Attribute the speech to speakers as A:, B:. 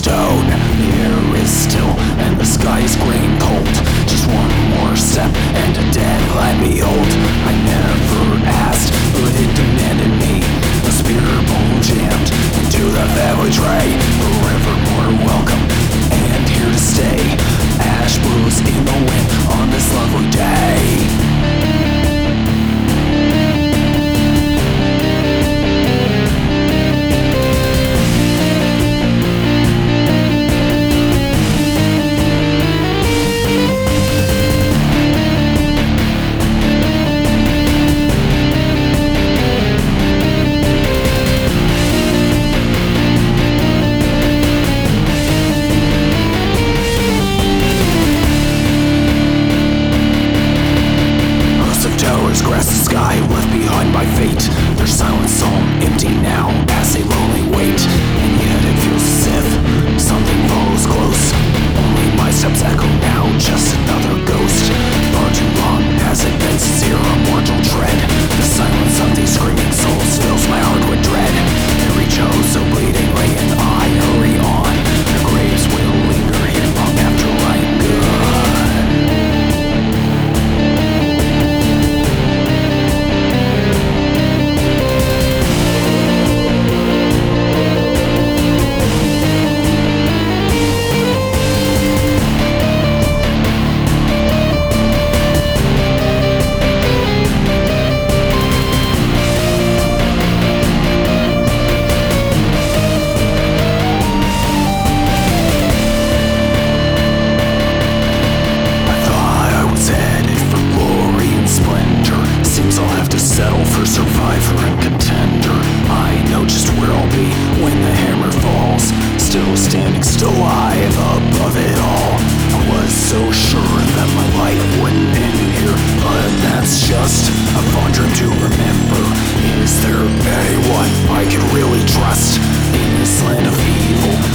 A: stone. The air is still and the sky is gray and cold. Just one more step and a deadline behold. I never asked, but it demanded me. A spear bone jammed into the family tray. Forevermore welcome and here to stay. Ash blows in the wind on this lovely day. Grasp the sky left behind by fate. Their silence all empty now as they lonely wait. And yet it feels as if something follows close. Only my steps echo now, just another ghost. Far too long has it been since here a mortal dread. The silence of these screaming souls fills my heart with dread. They reach oh so bleedingly and I hurry on. The graves will linger here long after I am gone. Settle for survivor and contender. I know just where I'll be when the hammer falls. Still standing, still alive above it all. I was so sure that my life wouldn't end here, but that's just a fond dream to remember. Is there anyone I can really trust in this land of evil?